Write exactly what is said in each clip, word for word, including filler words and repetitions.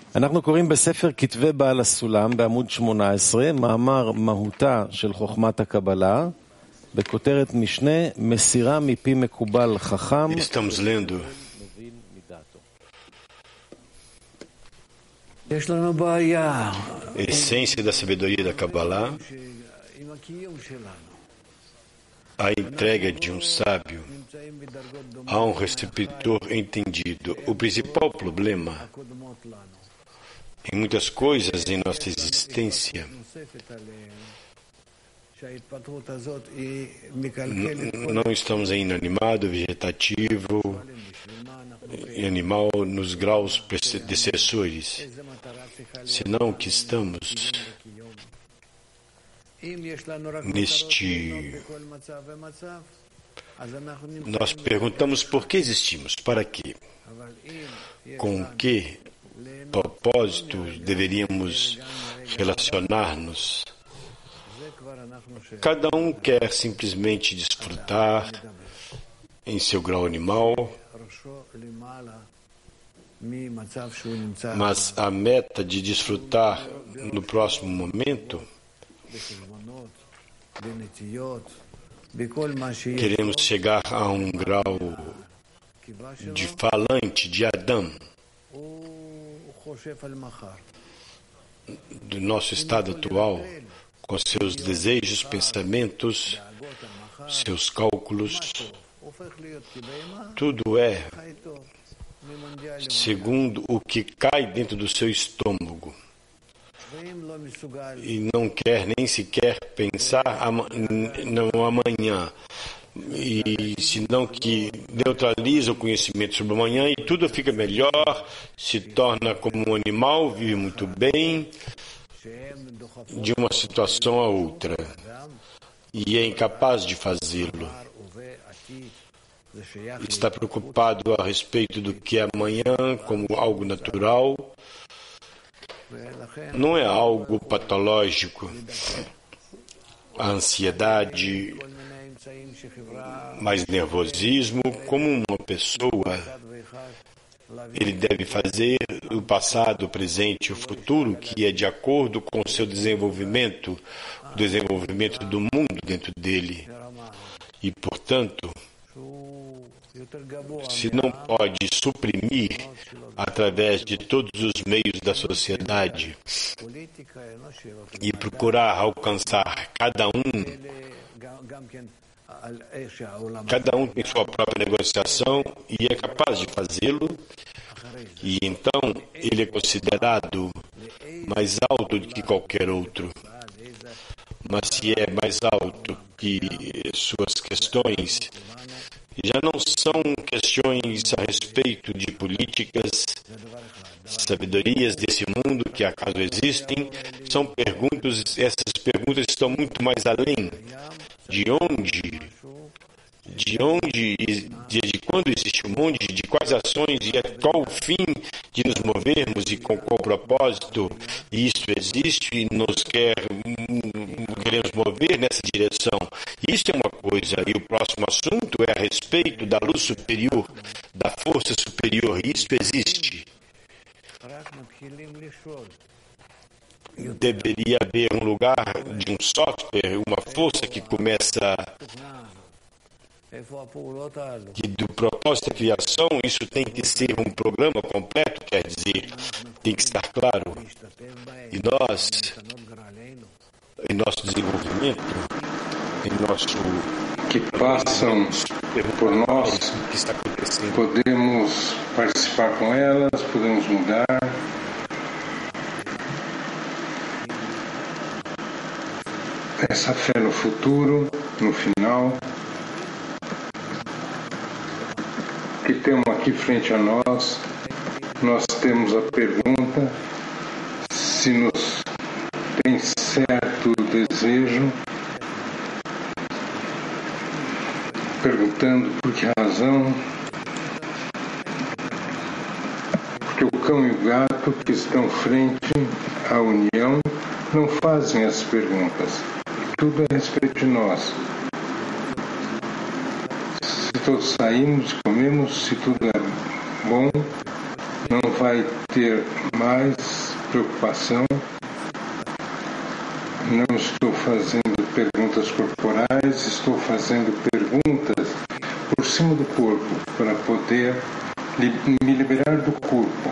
אנחנו קוראים בספר כתבי בעל הסולם בעמוד שמונה עשרה, מאמר מהותה של חוכמת הקבלה, בכותרת משנה, מסירה מפי מקובל חכם. Estamos lendo a essência da sabedoria da Kabbalah, a entrega de um sábio a um receptor entendido. O principal problema em muitas coisas em nossa existência não estamos em inanimado, vegetativo e animal nos graus predecessores, senão que estamos neste. Nós perguntamos por que existimos, para quê, com que propósito deveríamos relacionar-nos. Cada um quer simplesmente desfrutar em seu grau animal, mas a meta de desfrutar no próximo momento, queremos chegar a um grau de falante, de Adam, do nosso estado atual, com seus desejos, pensamentos, seus cálculos. Tudo é segundo o que cai dentro do seu estômago. E não quer nem sequer pensar no amanhã. E senão que neutraliza o conhecimento sobre o amanhã e tudo fica melhor, se torna como um animal, vive muito bem de uma situação a outra e é incapaz de fazê-lo. Está preocupado a respeito do que é amanhã como algo natural. Não é algo patológico. A ansiedade, mais nervosismo, como uma pessoa, ele deve fazer o passado, o presente e o futuro, que é de acordo com o seu desenvolvimento, o desenvolvimento do mundo dentro dele. E, portanto, se não pode suprimir através de todos os meios da sociedade e procurar alcançar cada um, cada um tem sua própria negociação e é capaz de fazê-lo, e então ele é considerado mais alto do que qualquer outro. Mas se é mais alto que suas questões, já não são questões a respeito de políticas, sabedorias desse mundo que acaso existem, são perguntas, essas perguntas estão muito mais além de onde, de onde, desde quando existe o mundo, de quais ações e qual o fim de nos movermos e com qual propósito, e isso existe e nos quer, queremos mover nessa direção. Isso é uma coisa, e o próximo assunto é a respeito da luz superior, da força superior, e isso existe. Deveria haver um lugar de um software, uma força que começa, que do propósito da criação, isso tem que ser um programa completo, quer dizer, tem que estar claro. E nós, em nosso desenvolvimento, em nosso... que passam por nós, que está acontecendo. Podemos participar com elas, podemos mudar. Essa fé no futuro, no final, que temos aqui frente a nós, nós temos a pergunta se nos tem certo desejo, perguntando por que razão, porque o cão e o gato que estão frente à união não fazem as perguntas. Tudo é a respeito de nós. Se todos saímos, comemos, se tudo é bom, não vai ter mais preocupação. Não estou fazendo perguntas corporais, estou fazendo perguntas por cima do corpo, para poder me liberar do corpo.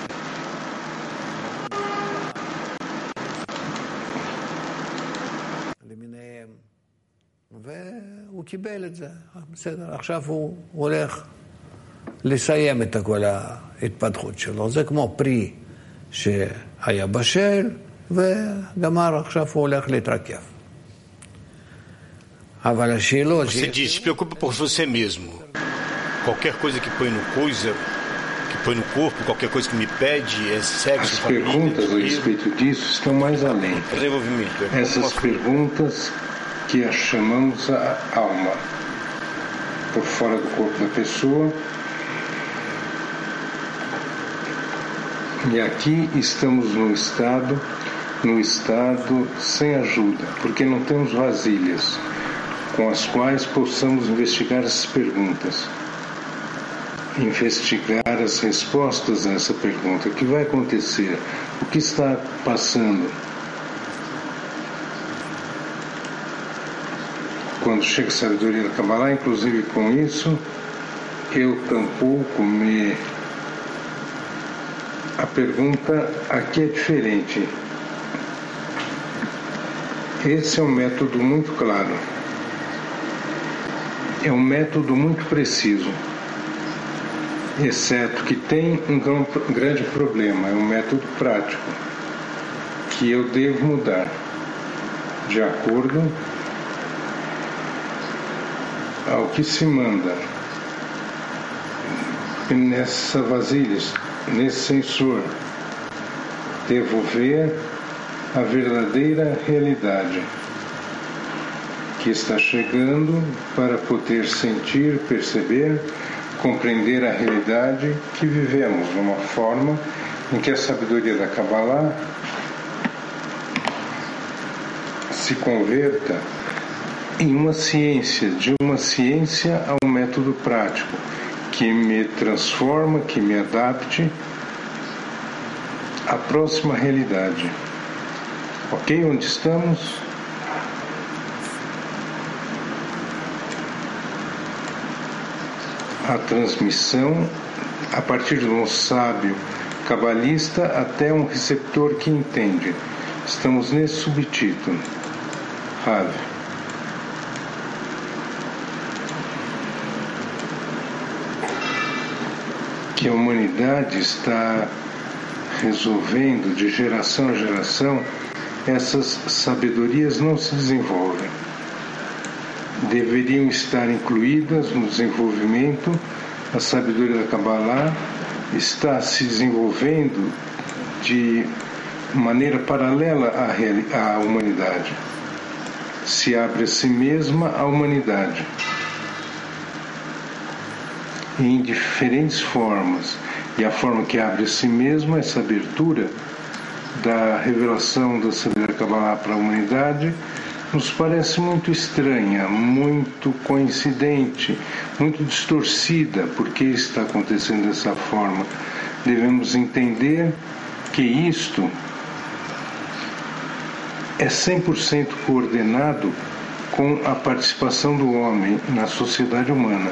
והוא קיבל את זה, בסדר, עכשיו הוא הולך לסיים את כל ההתפתחות שלו. זה כמו פרי שהיה בשל וגמר, עכשיו הוא הולך להתרכב. אבל השאלות... Você diz, se preocupa por você mesmo. Qualquer coisa que põe no coisa, que põe no corpo, qualquer coisa que me pede, é sexo, As família, perguntas a respeito disso estão mais além. desenvolvimento. É Essas uma... perguntas que as chamamos a alma, por fora do corpo da pessoa. E aqui estamos no estado, no estado sem ajuda, porque não temos vasilhas com as quais possamos investigar essas perguntas, investigar as respostas a essa pergunta. O que vai acontecer? O que está passando? Quando chega a sabedoria da Kabbalah, inclusive com isso, eu tampouco me... A pergunta aqui é diferente. Esse é um método muito claro. É um método muito preciso, exceto que tem um grande problema. É um método prático que eu devo mudar de acordo ao que se manda nessa vasilha, nesse sensor. Devo ver a verdadeira realidade que está chegando para poder sentir, perceber, compreender a realidade que vivemos, de uma forma em que a sabedoria da Kabbalah se converta em uma ciência, de uma ciência a um método prático, que me transforma, que me adapte à próxima realidade. Ok? Onde estamos? A transmissão a partir de um sábio cabalista até um receptor que entende. Estamos nesse subtítulo. Rav. Que a humanidade está resolvendo de geração a geração, essas sabedorias não se desenvolvem. Deveriam estar incluídas no desenvolvimento. A sabedoria da Kabbalah está se desenvolvendo de maneira paralela à, à humanidade. Se abre a si mesma à humanidade em diferentes formas, e a forma que abre a si mesma, essa abertura da revelação da sabedoria da Kabbalah para a humanidade, nos parece muito estranha, muito coincidente, muito distorcida. Por que está acontecendo dessa forma? Devemos entender que isto é cem por cento coordenado com a participação do homem na sociedade humana.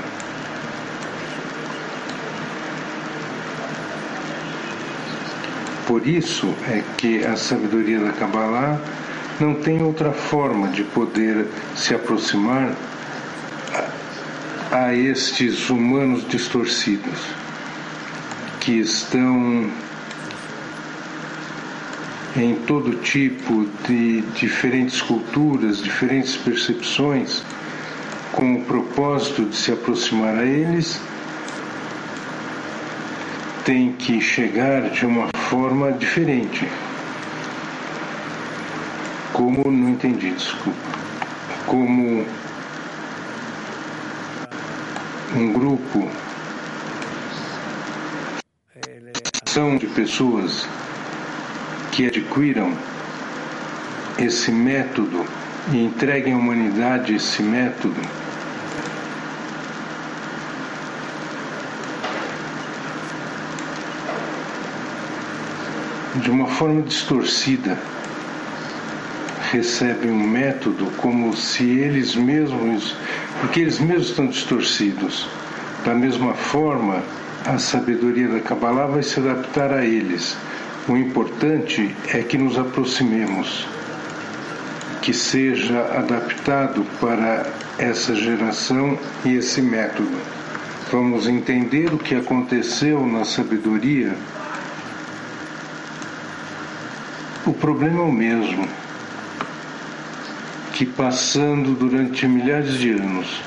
Por isso é que a sabedoria da Kabbalah não tem outra forma de poder se aproximar a, a estes humanos distorcidos, que estão em todo tipo de diferentes culturas, diferentes percepções, com o propósito de se aproximar a eles. Tem que chegar de uma forma diferente. Como, não entendi, desculpa. Como um grupo são de pessoas que adquiram esse método e entreguem à humanidade esse método, de uma forma distorcida, recebem um método como se eles mesmos, porque eles mesmos estão distorcidos. Da mesma forma, a sabedoria da Kabbalah vai se adaptar a eles. O importante é que nos aproximemos, que seja adaptado para essa geração e esse método. Vamos entender o que aconteceu na sabedoria. O problema é o mesmo, que passando durante milhares de anos,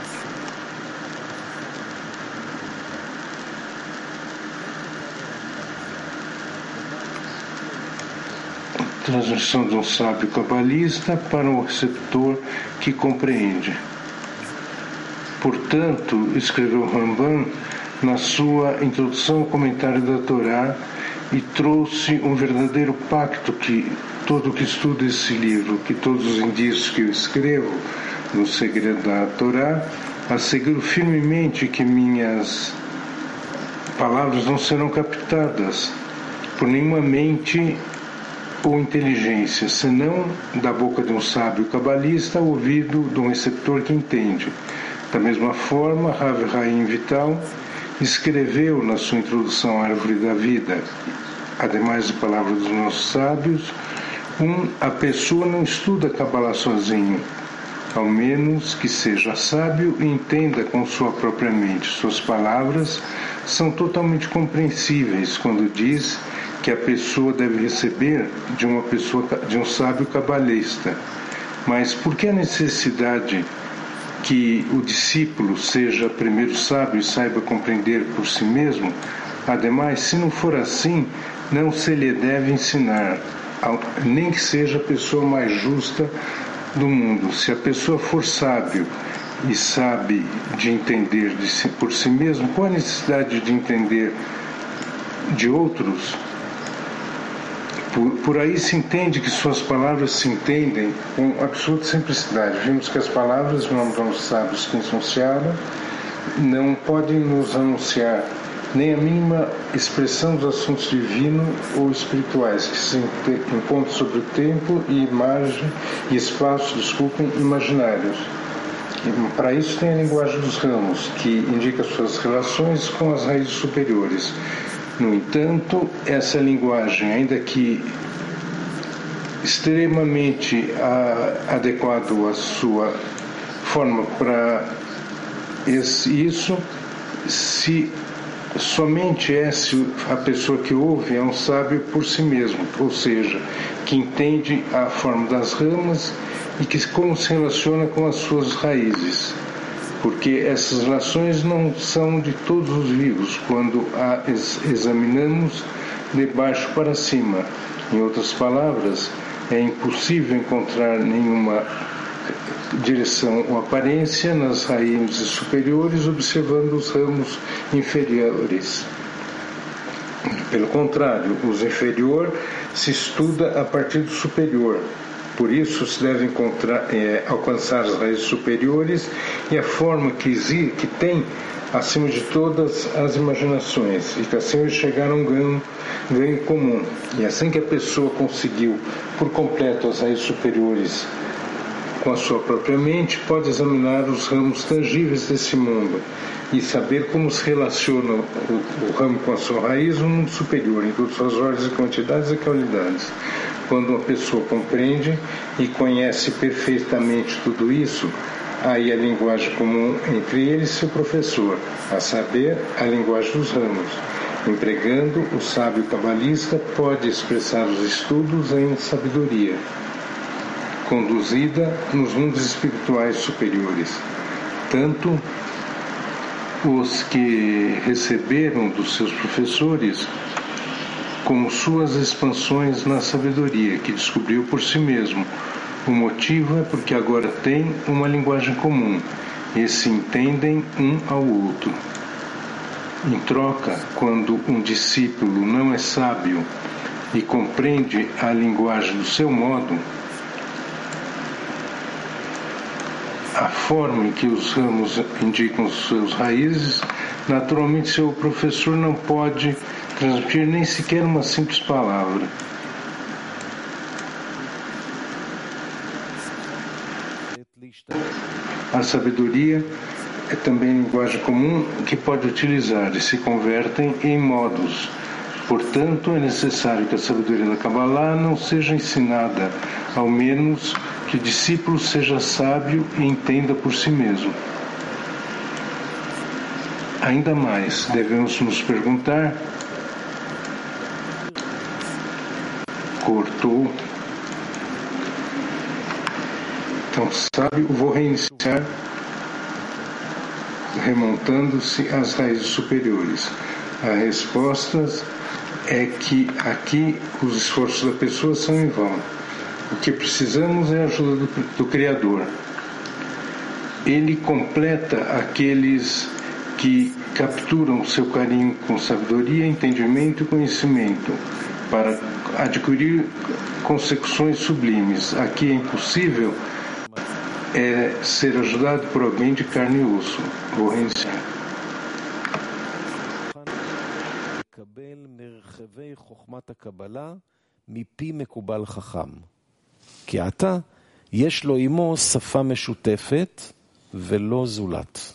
transmissão de um sábio cabalista para um receptor que compreende. Portanto, escreveu Ramban na sua introdução ao comentário da Torá e trouxe um verdadeiro pacto que todo que estuda esse livro, que todos os indícios que eu escrevo no segredo da Torá, asseguro firmemente que minhas palavras não serão captadas por nenhuma mente ou inteligência, senão da boca de um sábio cabalista ao ouvido de um receptor que entende. Da mesma forma, Rav Chaim Vital escreveu na sua introdução à Árvore da Vida, ademais de palavras dos nossos sábios, um, a pessoa não estuda Kabbalah sozinho, ao menos que seja sábio e entenda com sua própria mente. Suas palavras são totalmente compreensíveis quando diz que a pessoa deve receber de uma pessoa, de um sábio cabalista. Mas por que a necessidade que o discípulo seja primeiro sábio e saiba compreender por si mesmo? Ademais, se não for assim, não se lhe deve ensinar, nem que seja a pessoa mais justa do mundo. Se a pessoa for sábio e sabe de entender de si, por si mesmo, qual a necessidade de entender de outros? Por, por aí se entende que suas palavras se entendem com absoluta simplicidade. Vimos que as palavras, em nome dos sábios que anunciaram, não podem nos anunciar nem a mínima expressão dos assuntos divinos ou espirituais que se encontram sobre o tempo e imagem e espaço, desculpem, imaginários. E para isso tem a linguagem dos ramos, que indica suas relações com as raízes superiores. No entanto, essa linguagem, ainda que extremamente a, adequado à sua forma para esse, isso, se somente é se a pessoa que ouve é um sábio por si mesmo, ou seja, que entende a forma das ramas e que como se relaciona com as suas raízes. Porque essas relações não são de todos os vivos quando a examinamos de baixo para cima. Em outras palavras, é impossível encontrar nenhuma direção ou aparência nas raízes superiores observando os ramos inferiores. Pelo contrário, os inferior se estuda a partir do superior. Por isso se deve encontrar, é, alcançar as raízes superiores e a forma que, existe, que tem acima de todas as imaginações, e que assim chegar a um ganho, ganho comum. E assim que a pessoa conseguiu por completo as raízes superiores com a sua própria mente, pode examinar os ramos tangíveis desse mundo e saber como se relaciona o, o ramo com a sua raiz no mundo superior, em todas as ordens e quantidades e qualidades. Quando uma pessoa compreende e conhece perfeitamente tudo isso, aí a linguagem comum entre eles e seu professor, a saber, a linguagem dos ramos. Empregando, o sábio cabalista pode expressar os estudos em sabedoria, conduzida nos mundos espirituais superiores. Tanto os que receberam dos seus professores, como suas expansões na sabedoria, que descobriu por si mesmo. O motivo é porque agora tem uma linguagem comum e se entendem um ao outro. Em troca, quando um discípulo não é sábio e compreende a linguagem do seu modo, a forma em que os ramos indicam suas raízes, naturalmente seu professor não pode transmitir nem sequer uma simples palavra. A sabedoria é também linguagem comum que pode utilizar e se convertem em modos. Portanto, é necessário que a sabedoria da Kabbalah não seja ensinada, ao menos que o discípulo seja sábio e entenda por si mesmo. Ainda mais, devemos nos perguntar, cortou, então sábio, vou reiniciar, remontando-se às raízes superiores. A resposta é que aqui os esforços da pessoa são em vão. O que precisamos é a ajuda do, do Criador. Ele completa aqueles que capturam seu carinho com sabedoria, entendimento e conhecimento para adquirir consecuções sublimes. Aqui é impossível é ser ajudado por alguém de carne e osso. Vou reiniciar. לקבל מרחבי חוכמת הקבלה מפי מקובל חכם. כי עתה יש לו עמו שפה משותפת ולא זולת.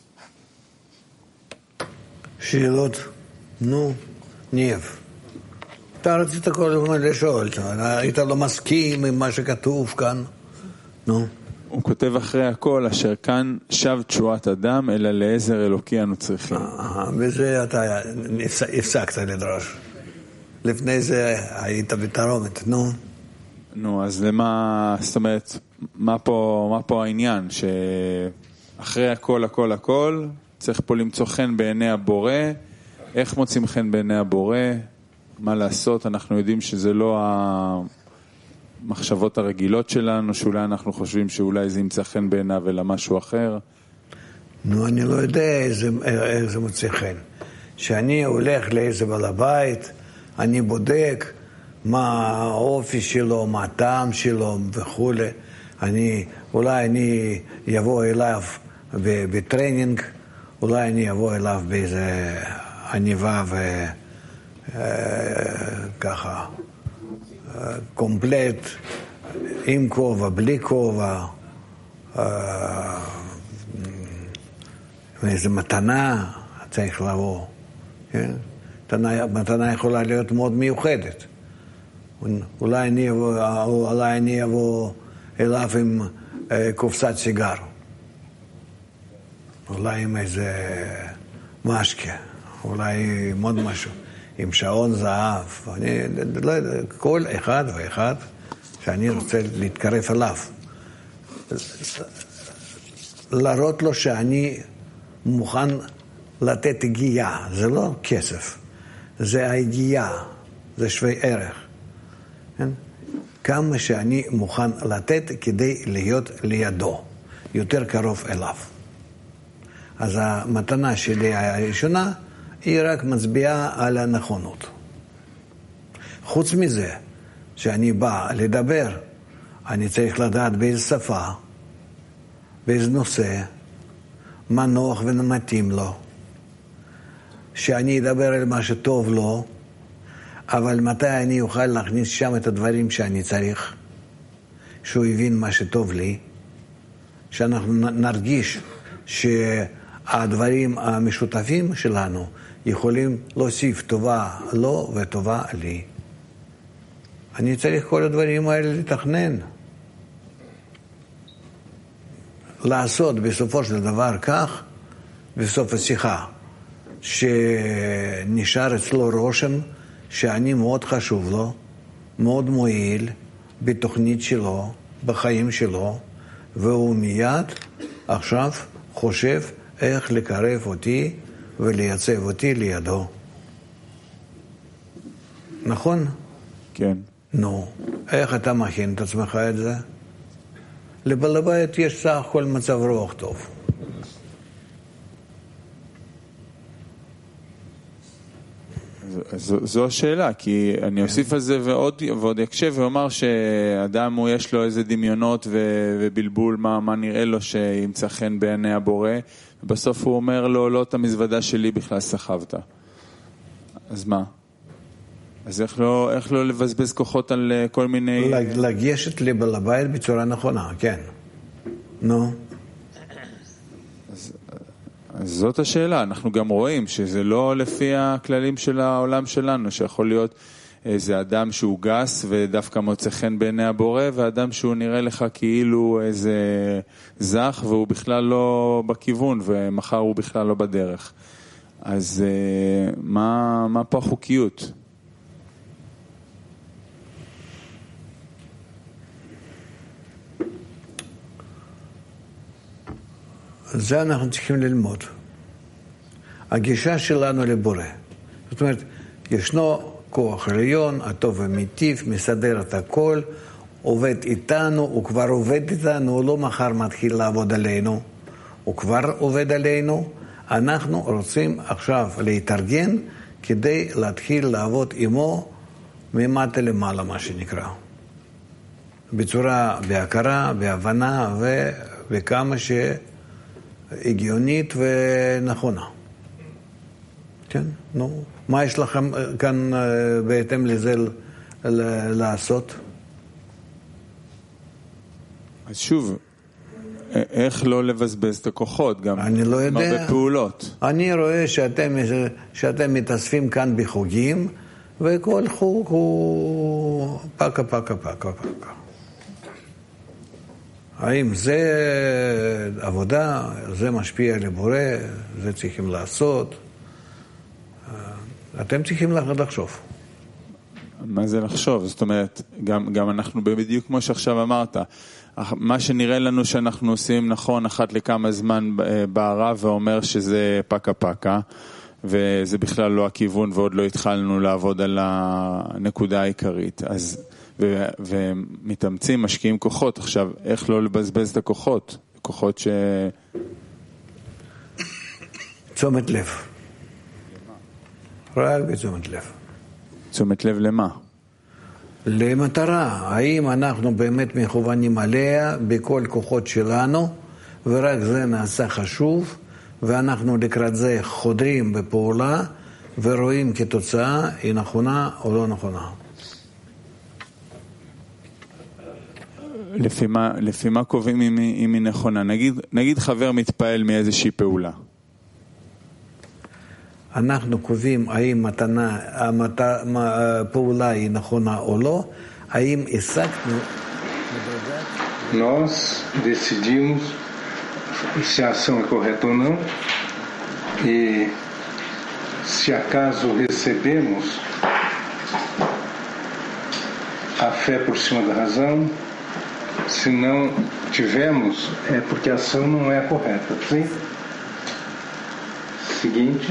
שאלות? נו, ניב. אתה רצית כל הזמן לשאול, היית לא מסכים עם מה שכתוב כאן? נו. הוא כותב אחרי הכל, אשר כאן שב תשועת אדם, אלא לעזר אלוקי אנו צריכים. וזה אתה הפסקת לדרוש. לפני זה היית בתרומת, נו. נו, אז למה, זאת אומרת, מה פה, מה פה העניין? שאחרי הכל, הכל, הכל, צריך פה למצוא חן בעיני הבורא. איך מוצאים חן בעיני הבורא? מה לעשות? אנחנו יודעים שזה לא המחשבות הרגילות שלנו, שאולי אנחנו חושבים שאולי זה ימצא חן בעיניו אלא משהו אחר. נו, אני לא יודע איזה, איזה מוצא חן. שאני הולך לאיזה בעל הבית, אני בודק מה האופי שלו, מה הטעם שלו וכו'. אני, אולי אני יבוא אליו בטרנינג, אולי אני אבוא אליו באיזה עניבה וככה קומפלט, עם כובע, בלי כובע, איזו מתנה צריך לבוא. כן? מתנה יכולה להיות מאוד מיוחדת. אולי אני אבוא, אולי אני אבוא אליו עם קופסת סיגר. אולי עם איזה משקה, אולי עם עוד משהו, עם שעון זהב. אני לא יודע, כל אחד ואחד שאני רוצה להתקרב אליו. להראות לו שאני מוכן לתת הגיעה, זה לא כסף, זה ההגיעה, זה שווה ערך. כן? כמה שאני מוכן לתת כדי להיות לידו, יותר קרוב אליו. אז המתנה שלי הראשונה היא רק מצביעה על הנכונות. חוץ מזה, שאני בא לדבר, אני צריך לדעת באיזה שפה, באיזה נושא, מה נוח ומתאים לו, שאני אדבר על מה שטוב לו, אבל מתי אני אוכל להכניס שם את הדברים שאני צריך, שהוא יבין מה שטוב לי, שאנחנו נרגיש שהדברים המשותפים שלנו יכולים להוסיף טובה לו וטובה לי. אני צריך כל הדברים האלה לתכנן. לעשות בסופו של דבר כך, בסוף השיחה, שנשאר אצלו רושם שאני מאוד חשוב לו, מאוד מועיל בתוכנית שלו, בחיים שלו, והוא מיד עכשיו חושב איך לקרב אותי ולייצב אותי לידו. נכון? כן. נו, איך אתה מכין את עצמך את זה? לבעל הבית יש סך הכל מצב רוח טוב. זו, זו השאלה, כי אני אוסיף על זה ועוד, ועוד יקשב ואומר שאדם הוא יש לו איזה דמיונות ו, ובלבול, מה, מה נראה לו שימצא חן בעיני הבורא, ובסוף הוא אומר לו, לא את המזוודה שלי בכלל סחבת. אז מה? אז איך לא, איך לא לבזבז כוחות על כל מיני... לגשת לבעל הבית בצורה נכונה, כן. נו. אז, אז זאת השאלה. אנחנו גם רואים שזה לא לפי הכללים של העולם שלנו, שיכול להיות איזה אדם שהוא גס ודווקא מוצא חן בעיני הבורא, ואדם שהוא נראה לך כאילו איזה זך והוא בכלל לא בכיוון, ומחר הוא בכלל לא בדרך. אז מה, מה פה החוקיות? זה אנחנו צריכים ללמוד. הגישה שלנו לבורא. זאת אומרת, ישנו כוח עליון, הטוב ומיטיב, מסדר את הכל, עובד איתנו, הוא כבר עובד איתנו, הוא לא מחר מתחיל לעבוד עלינו, הוא כבר עובד עלינו. אנחנו רוצים עכשיו להתארגן כדי להתחיל לעבוד עמו ממטה למעלה, מה שנקרא. בצורה, בהכרה, בהבנה ו... וכמה שהגיונית ונכונה. כן, נו. מה יש לכם כאן בהתאם לזה לעשות? אז שוב, איך לא לבזבז את הכוחות, גם אני לא יודע. בפעולות. אני רואה שאתם, שאתם מתאספים כאן בחוגים, וכל חוג הוא פקה, פקה, פקה, פקה. האם זה עבודה, זה משפיע על הבורא, זה צריכים לעשות? אתם צריכים לחשוב. מה זה לחשוב? זאת אומרת, גם, גם אנחנו בדיוק כמו שעכשיו אמרת, מה שנראה לנו שאנחנו עושים נכון אחת לכמה זמן בערה ואומר שזה פקה פקה, וזה בכלל לא הכיוון ועוד לא התחלנו לעבוד על הנקודה העיקרית. אז, ו, ומתאמצים, משקיעים כוחות. עכשיו, איך לא לבזבז את הכוחות? כוחות ש... תשומת לב. רק בתשומת לב. תשומת לב למה? למטרה. האם אנחנו באמת מכוונים עליה בכל כוחות שלנו, ורק זה נעשה חשוב, ואנחנו לקראת זה חודרים בפעולה, ורואים כתוצאה היא נכונה או לא נכונה. לפי מה, לפי מה קובעים אם היא, אם היא נכונה? נגיד, נגיד חבר מתפעל מאיזושהי פעולה. אנחנו קובעים האם מתנה, הפעולה היא נכונה או לא, האם השגנו... Nós decidimos se a ação é correta ou não, e se acaso recebemos a fé por cima da razão, se não tivermos, é porque a ação não é correta. Sim? Seguinte...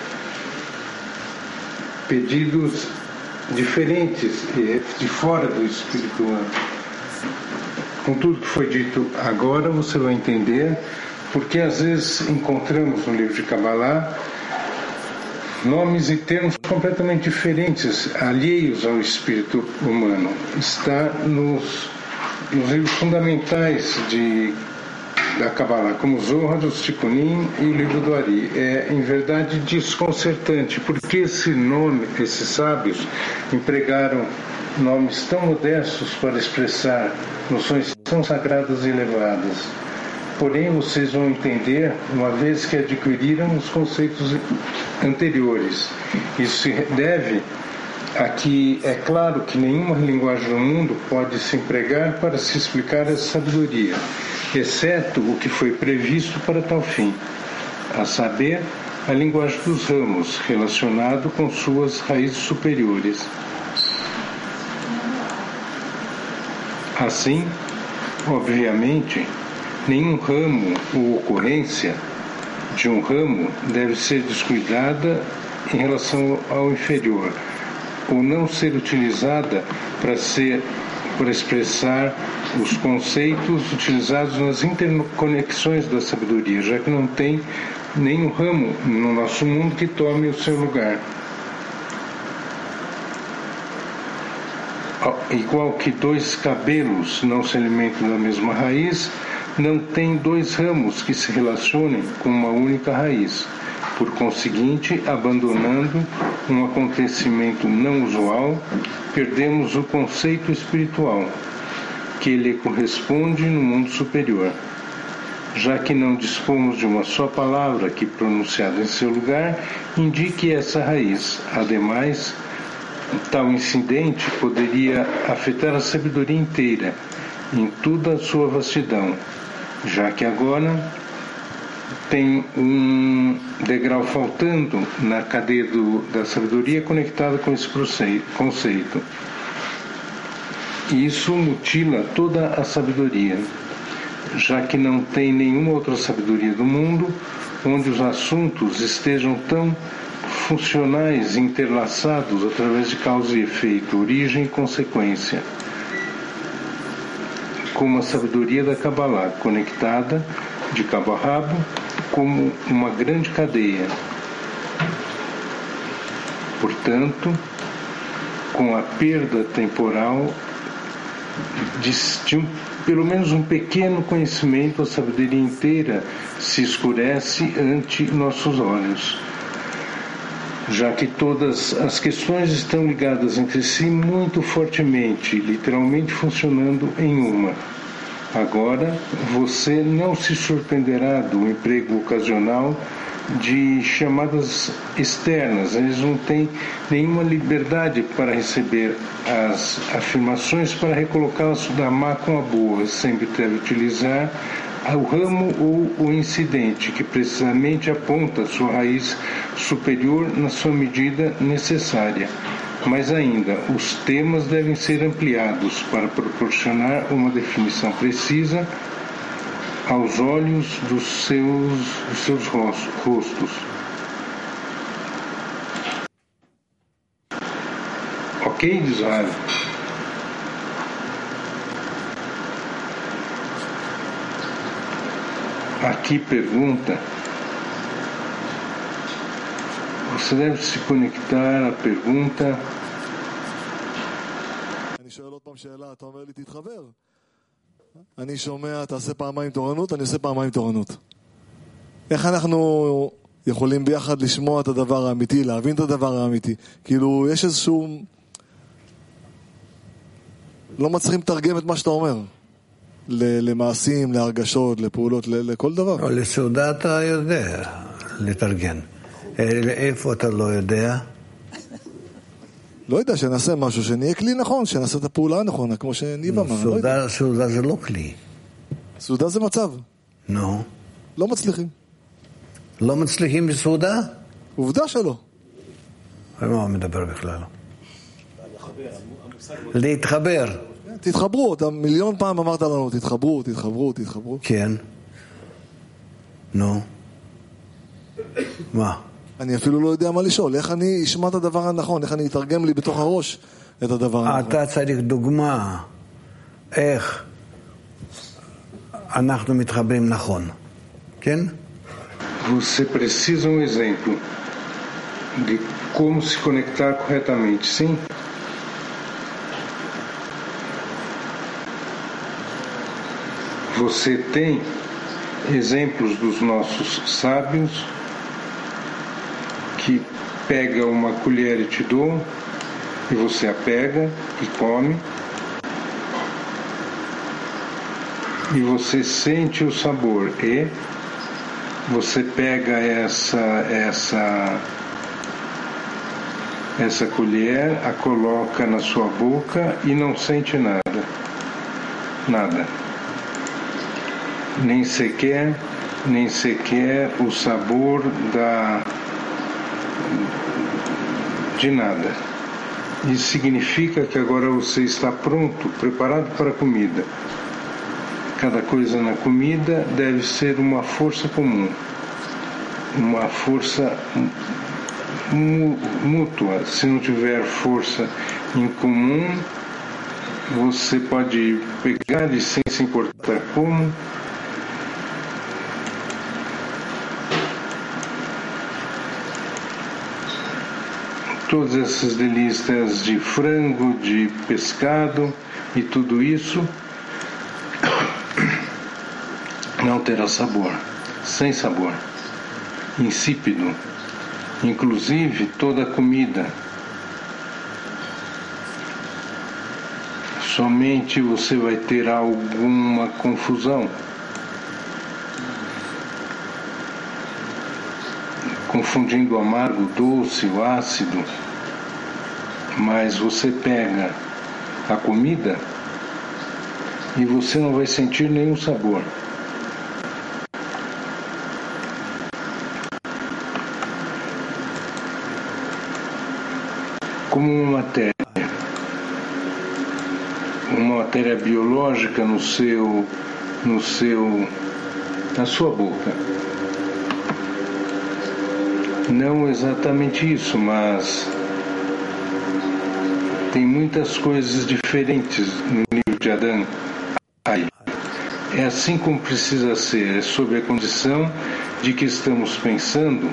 pedidos diferentes de fora do espiritual. Com tudo que foi dito agora, você vai entender porque às vezes encontramos no livro de Kabbalah nomes e termos completamente diferentes, alheios ao espírito humano. Está nos, nos livros fundamentais de da Kabbalah, como o Zohar, o Tikkunim e o livro do Ari. É, em verdade, desconcertante, porque esse nome, esses sábios empregaram nomes tão modestos para expressar noções tão sagradas e elevadas. Porém, vocês vão entender, uma vez que adquiriram os conceitos anteriores. Isso se deve a que é claro que nenhuma linguagem do mundo pode se empregar para se explicar essa sabedoria, exceto o que foi previsto para tal fim, a saber, a linguagem dos ramos, relacionado com suas raízes superiores. Assim, obviamente, nenhum ramo ou ocorrência de um ramo deve ser descuidada em relação ao inferior, ou não ser utilizada para ser para expressar os conceitos utilizados nas interconexões da sabedoria, já que não tem nenhum ramo no nosso mundo que tome o seu lugar. Igual que dois cabelos não se alimentam da mesma raiz, não tem dois ramos que se relacionem com uma única raiz. Por conseguinte, abandonando um acontecimento não usual, perdemos o conceito espiritual, que lhe corresponde no mundo superior. Já que não dispomos de uma só palavra que, pronunciada em seu lugar, indique essa raiz. Ademais, tal incidente poderia afetar a sabedoria inteira, em toda a sua vastidão, já que agora tem um degrau faltando na cadeia do, da sabedoria conectada com esse conceito. Isso mutila toda a sabedoria, já que não tem nenhuma outra sabedoria do mundo onde os assuntos estejam tão funcionais e interlaçados através de causa e efeito, origem e consequência, como a sabedoria da Kabbalah, conectada de cabo a rabo como uma grande cadeia. Portanto, com a perda temporal de, de um, pelo menos um pequeno conhecimento, a sabedoria inteira se escurece ante nossos olhos, já que todas as questões estão ligadas entre si muito fortemente, literalmente funcionando em uma. Agora, você não se surpreenderá do emprego ocasional de chamadas externas. Eles não têm nenhuma liberdade para receber as afirmações, para recolocá-las da má com a boa. Sempre deve utilizar o ramo ou o incidente, que precisamente aponta sua raiz superior na sua medida necessária. Mas ainda, os temas devem ser ampliados para proporcionar uma definição precisa aos olhos dos seus, dos seus rostos. Ok, Israel? Aqui pergunta: você deve se conectar à pergunta. אני שואל עוד פעם שאלה, אתה אומר לי תתחבר. אני שומע, תעשה פעמיים תורנות, אני עושה פעמיים תורנות. איך אנחנו יכולים ביחד לשמוע את הדבר האמיתי, להבין את הדבר האמיתי? כאילו, יש איזשהו... לא מצליחים לתרגם את מה שאתה אומר. למעשים, להרגשות, לפעולות, לכל דבר. לסעודה אתה יודע לתרגם. איפה אתה לא יודע? לא יודע, שנעשה משהו, שנהיה כלי נכון, שנעשה את הפעולה הנכונה, כמו שניב אמר. סעודה, סעודה זה לא כלי. סעודה זה מצב. נו. לא מצליחים. לא מצליחים בסעודה? עובדה שלא. על מה הוא מדבר בכלל? להתחבר. תתחברו, אתה מיליון פעם אמרת לנו, תתחברו, תתחברו, תתחברו. כן. נו. מה? אני אפילו לא יודע מה לשאול, איך אני אשמע את הדבר הנכון, איך אני אתרגם לי בתוך הראש את הדבר הנכון. אתה צריך דוגמה איך אנחנו מתחברים נכון, כן? Você precisa um exemplo de como se conectar corretamente, sim? Você tem exemplos dos nossos sábios que pega uma colher e te dou, e você a pega e come, e você sente o sabor, e você pega essa essa essa colher, a coloca na sua boca e não sente nada, nada, nem sequer nem sequer o sabor da de nada. Isso significa que agora você está pronto, preparado para a comida. Cada coisa na comida deve ser uma força comum, uma força mútua. Se não tiver força em comum, você pode pegar e sem se importar como, todas essas delícias de frango, de pescado e tudo isso não terá sabor, sem sabor. insípido, inclusive toda a comida. Somente você vai ter alguma confusão, confundindo o amargo, o doce, o ácido, mas você pega a comida e você não vai sentir nenhum sabor. Como uma matéria, uma matéria biológica no seu, no seu, na sua boca. Não exatamente isso, mas tem muitas coisas diferentes no nível de Adão. É assim como precisa ser, é sob a condição de que estamos pensando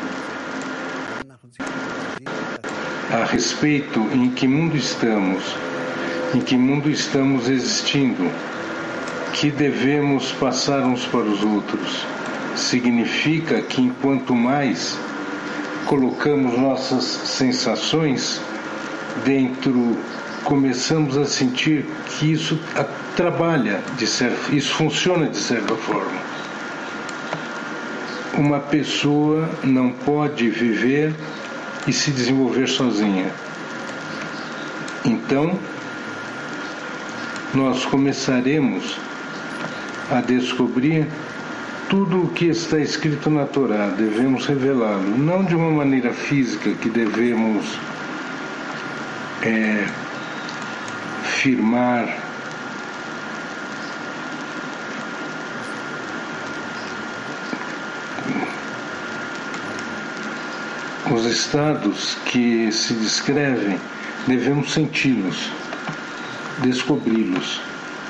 a respeito em que mundo estamos, em que mundo estamos existindo, que devemos passar uns para os outros. Significa que enquanto mais colocamos nossas sensações dentro, começamos a sentir que isso trabalha, de certa, isso funciona de certa forma. Uma pessoa não pode viver e se desenvolver sozinha. Então, nós começaremos a descobrir tudo o que está escrito na Torá, devemos revelá-lo, não de uma maneira física que devemos é, firmar os estados que se descrevem, devemos senti-los, descobri-los.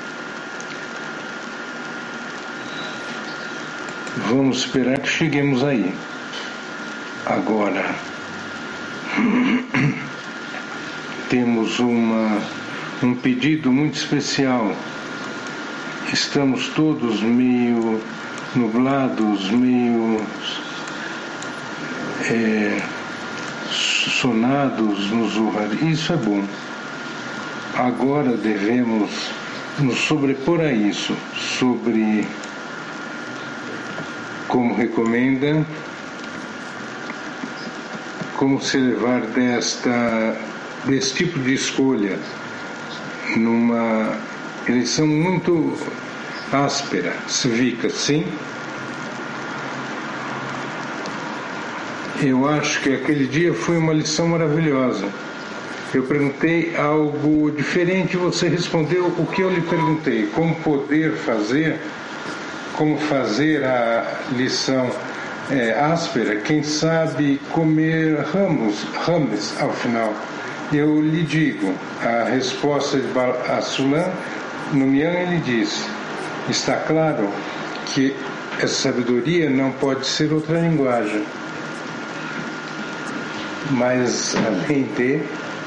Vamos esperar que cheguemos aí. Agora, temos uma, um pedido muito especial. Estamos todos meio nublados, meio é, sonados no Zohar. Isso é bom. Agora devemos nos sobrepor a isso, sobre, como recomenda, como se levar desta, desse tipo de escolha numa eleição muito áspera, cívica, sim. Eu acho que aquele dia foi uma lição maravilhosa. Eu perguntei algo diferente e você respondeu o que eu lhe perguntei. Como poder fazer, como fazer a lição é, áspera, quem sabe comer ramos, ramos ao final. Eu lhe digo, a resposta de Baal HaSulam, no Mian ele diz, está claro que essa sabedoria não pode ser outra linguagem, mas além de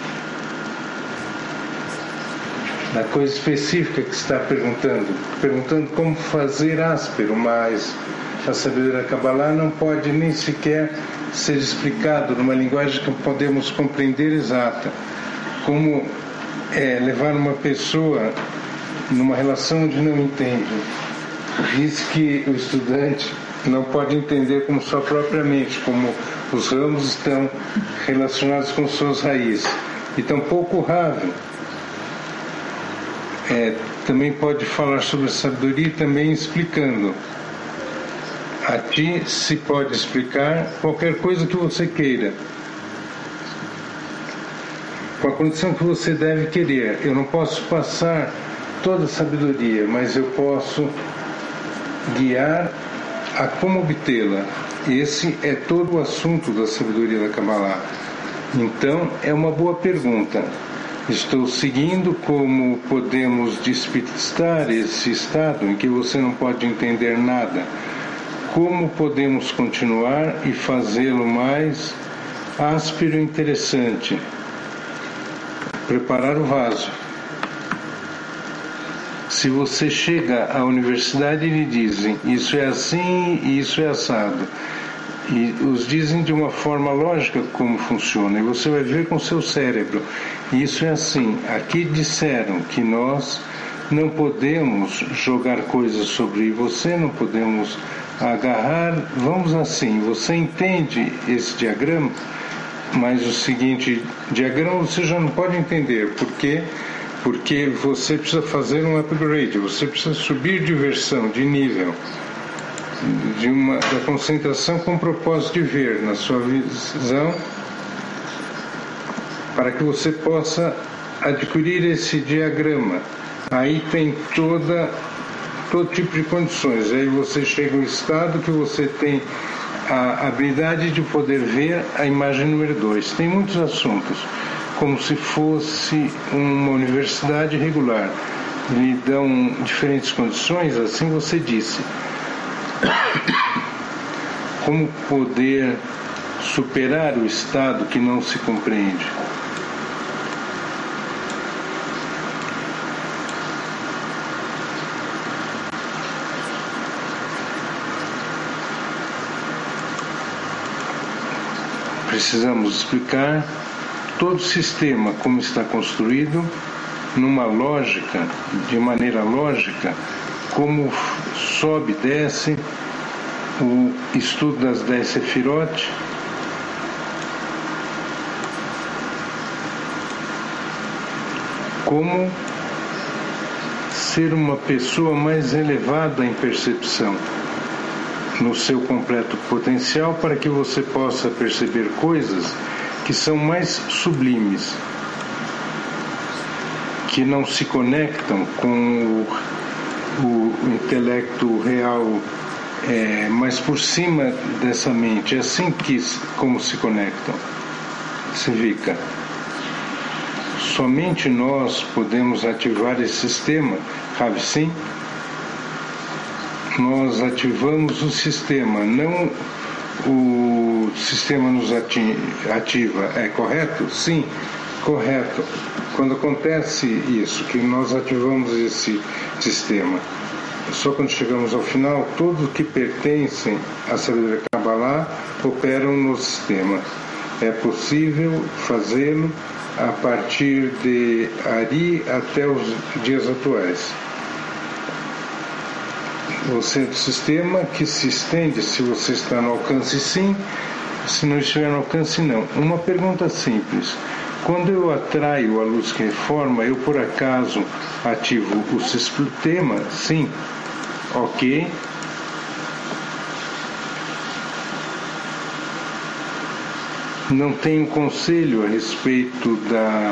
na coisa específica que está perguntando, perguntando como fazer áspero, mas a sabedoria da Kabbalah não pode nem sequer ser explicado numa linguagem que podemos compreender exata. Como é, levar uma pessoa numa relação onde não entende. Diz que o estudante não pode entender como sua própria mente, como os ramos estão relacionados com suas raízes. E tampouco o Rav É, também pode falar sobre a sabedoria, também explicando. A ti se pode explicar qualquer coisa que você queira, com a condição que você deve querer. Eu não posso passar toda a sabedoria, mas eu posso guiar a como obtê-la. Esse é todo o assunto da sabedoria da Kabbalah. Então, é uma boa pergunta. Estou seguindo como podemos despistar esse estado em que você não pode entender nada. Como podemos continuar e fazê-lo mais áspero e interessante? Preparar o vaso. Se você chega à universidade e lhe dizem isso é assim e isso é assado, e os dizem de uma forma lógica como funciona, e você vai ver com o seu cérebro. Isso é assim. Aqui disseram que nós não podemos jogar coisas sobre você, não podemos agarrar. Vamos assim, você entende esse diagrama, mas o seguinte diagrama você já não pode entender. Por quê? Porque você precisa fazer um upgrade, você precisa subir de versão, de nível, de uma, da concentração com o propósito de ver na sua visão, para que você possa adquirir esse diagrama. Aí tem toda, todo tipo de condições. Aí você chega ao estado que você tem a habilidade de poder ver a imagem número dois. Tem muitos assuntos, como se fosse uma universidade regular. Lhe dão diferentes condições, assim você disse. Como poder superar o estado que não se compreende? Precisamos explicar todo o sistema, como está construído, numa lógica, de maneira lógica, como sobe e desce o estudo das dez Sefirot, como ser uma pessoa mais elevada em percepção, no seu completo potencial, para que você possa perceber coisas que são mais sublimes, que não se conectam com o, o intelecto real, é, mas por cima dessa mente. É assim que como se conectam. Significa, somente nós podemos ativar esse sistema. Sabe, sim? Nós ativamos o sistema, não o sistema nos ativa. É correto? Sim, correto. Quando acontece isso, que nós ativamos esse sistema, só quando chegamos ao final, todos que pertencem à sabedoria Kabbalah operam no sistema. É possível fazê-lo a partir de Ari até os dias atuais. Você é do sistema que se estende, se você está no alcance, sim, se não estiver no alcance, não. Uma pergunta simples: quando eu atraio a luz que reforma, eu por acaso ativo o sistema? Sim. Ok. Não tenho conselho a respeito da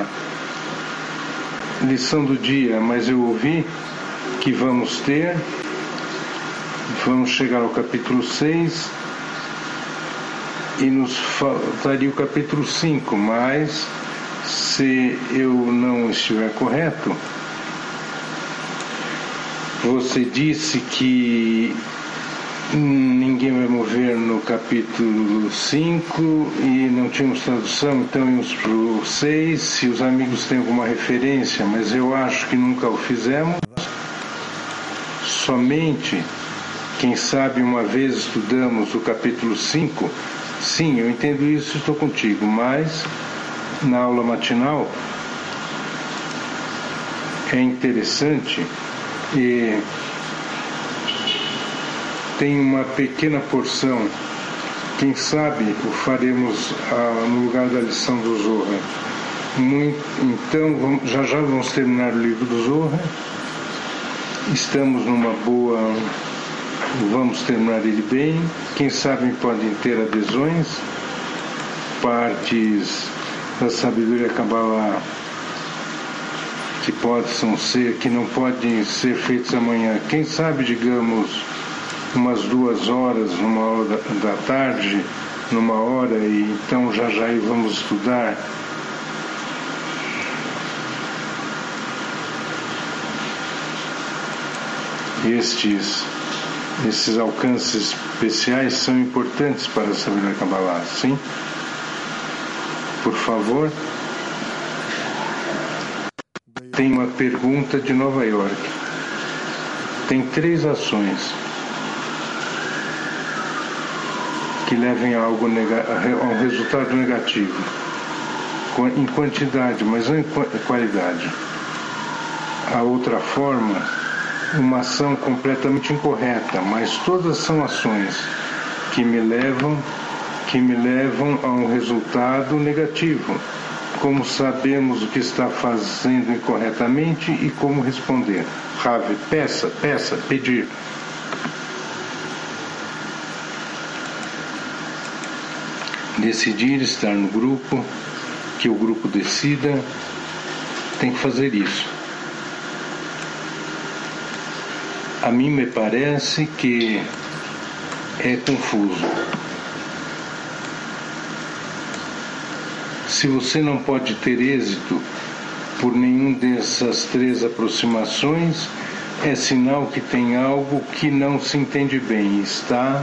lição do dia, mas eu ouvi que vamos ter. Vamos chegar ao capítulo seis e nos faltaria o capítulo cinco, mas se eu não estiver correto, você disse que ninguém vai mover no capítulo cinco e não tínhamos tradução, então íamos para o seis, se os amigos têm alguma referência, mas eu acho que nunca o fizemos. Somente, quem sabe, uma vez estudamos o capítulo cinco, sim, eu entendo isso, estou contigo, mas na aula matinal é interessante e tem uma pequena porção, quem sabe o faremos ah, no lugar da lição do Zohar. Muito, então, vamos, já já vamos terminar o livro do Zohar, estamos numa boa... Vamos terminar ele bem. Quem sabe podem ter adesões, partes da sabedoria Kabbalah que possam ser, que não podem ser feitas amanhã. Quem sabe, digamos, umas duas horas, numa hora da, da tarde, numa hora, e então já já vamos estudar. Estes Esses alcances especiais são importantes para saber a Kabbalah, sim? Por favor. Tem uma pergunta de Nova York. Tem três ações. que levem a, algo nega, a um resultado negativo, em quantidade, mas não em qualidade. A outra forma, uma ação completamente incorreta, mas todas são ações que me levam, que me levam a um resultado negativo. Como sabemos o que está fazendo incorretamente e como responder. Rav, peça, peça, pedir. Decidir estar no grupo, que o grupo decida, tem que fazer isso. A mim me parece que é confuso. Se você não pode ter êxito por nenhum dessas três aproximações, é sinal que tem algo que não se entende bem. Está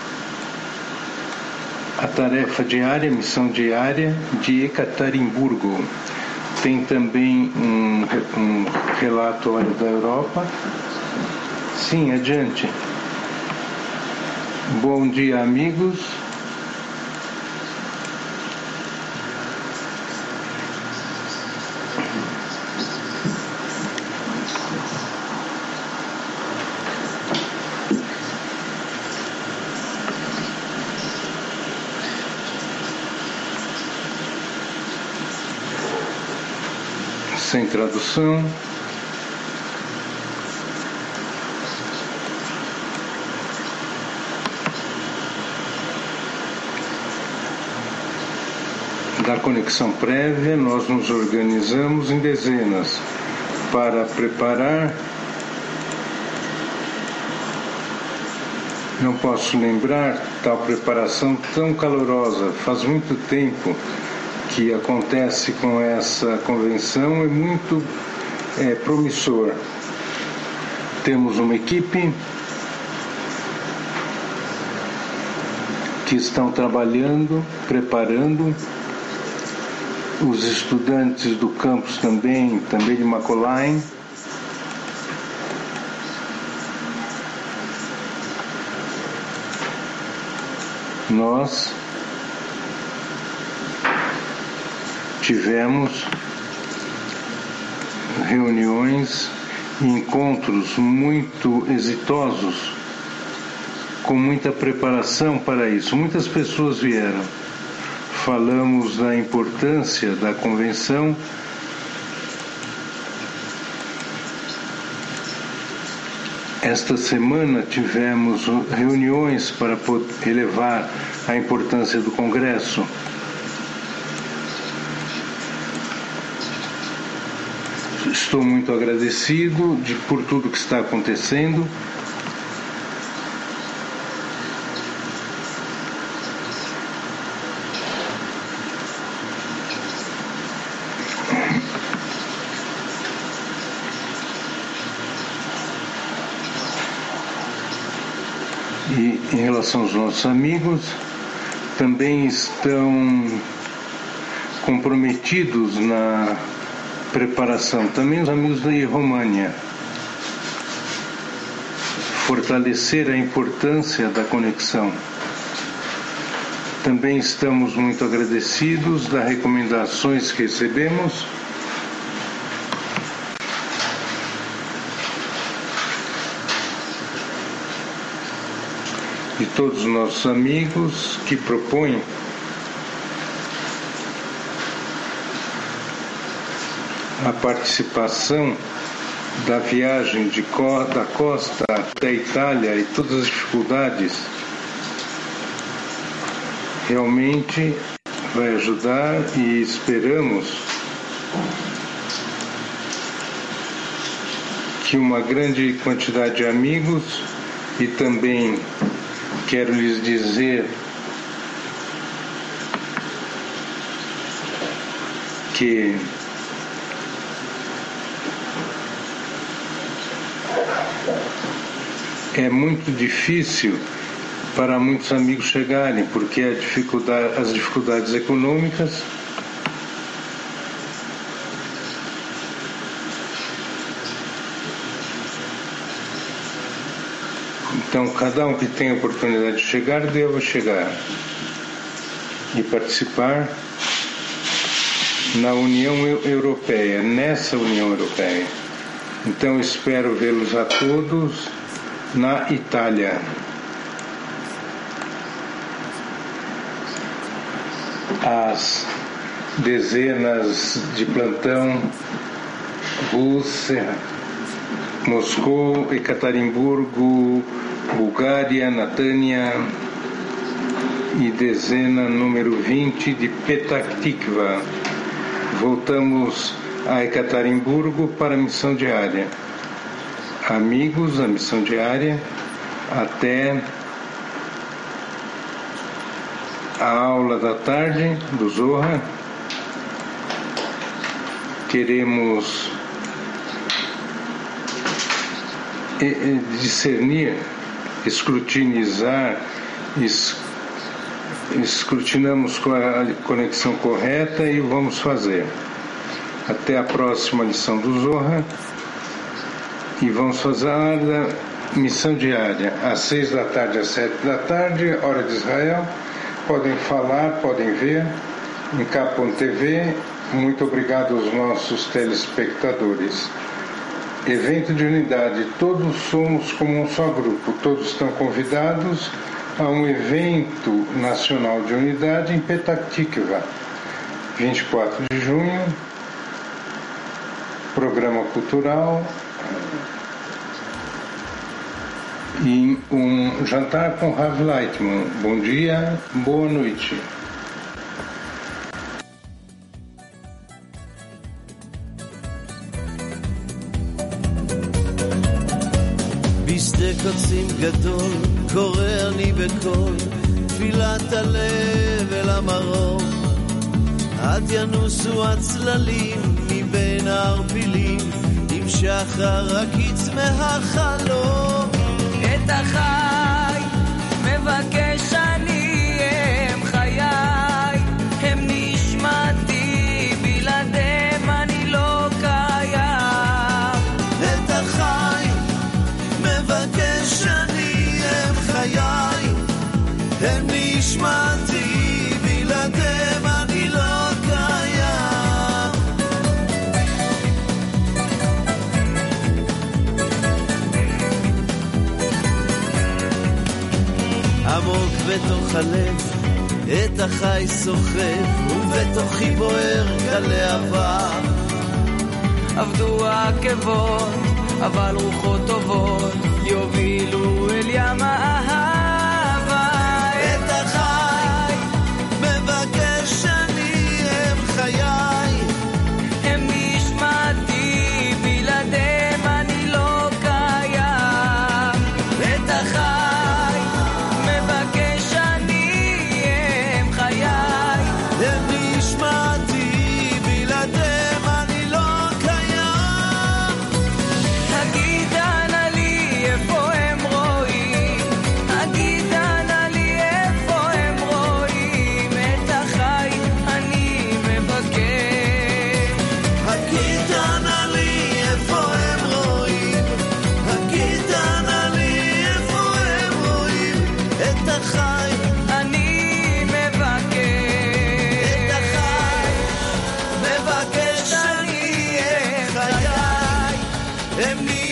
a tarefa diária, a missão diária de Ekaterimburgo. Tem também um, um relatório da Europa. Sim, adiante. Bom dia, amigos. Sem tradução. Da conexão prévia, nós nos organizamos em dezenas para preparar. Não posso lembrar tal preparação tão calorosa. Faz muito tempo que acontece com essa convenção, é muito é, promissor. Temos uma equipe que estão trabalhando, preparando, os estudantes do campus também, também de Macaulay. Nós tivemos reuniões e encontros muito exitosos, com muita preparação para isso. Muitas pessoas vieram. Falamos da importância da convenção. Esta semana tivemos reuniões para elevar a importância do Congresso. Estou muito agradecido de, por tudo que está acontecendo. E em relação aos nossos amigos, também estão comprometidos na preparação, também os amigos da România, fortalecer a importância da conexão. Também estamos muito agradecidos das recomendações que recebemos. De todos os nossos amigos que propõem a participação da viagem de co- da costa até a Itália e todas as dificuldades, realmente vai ajudar e esperamos que uma grande quantidade de amigos, e também quero lhes dizer que é muito difícil para muitos amigos chegarem, porque a dificuldade, as dificuldades econômicas Então, cada um que tem a oportunidade de chegar, deva chegar e participar na União Europeia, nessa União Europeia. Então, espero vê-los a todos na Itália. As dezenas de plantão, Rússia, Moscou, Ekaterimburgo, Bulgária, Natânia e dezena número vinte de Petah Tikva. Voltamos a Ekaterimburgo para a missão diária. Amigos, a missão diária até a aula da tarde do Zohar. Queremos discernir, escrutinizar, es, escrutinamos com a conexão correta e vamos fazer. Até a próxima lição do Zohar. E vamos fazer a missão diária, às seis da tarde, às sete da tarde, hora de Israel. Podem falar, podem ver, em K ponto T V. Muito obrigado aos nossos telespectadores. Evento de unidade, todos somos como um só grupo, todos estão convidados a um evento nacional de unidade em Petah Tikva, vinte e quatro de junho, programa cultural e um jantar com Rav Leitman. Bom dia, boa noite. בשדה קוצים גדול קורא אני בקול תפילת הלב אל המרום עד ינוסו הצללים מבין הערפילים עם שחר הקיץ מהחלום את החי מבקש אני הם חיי הם נשמתי בלעדיהם אני לא קיים את החי מבקש אני הם חיי הם נשמתי בלעדיהם אני לא קיים עמוק בתוך הלב את החי סוחף ובתוכי בוער כלהבה עבדו העקבות אבל רוחות טובות יובילו אל ים האהבה את החי מבקש אני הם חיי הם נשמתי בלעדיהם אני לא קיים את החי מבקש אני הם חיי הם נשמתי בלעדיהם אני לא Em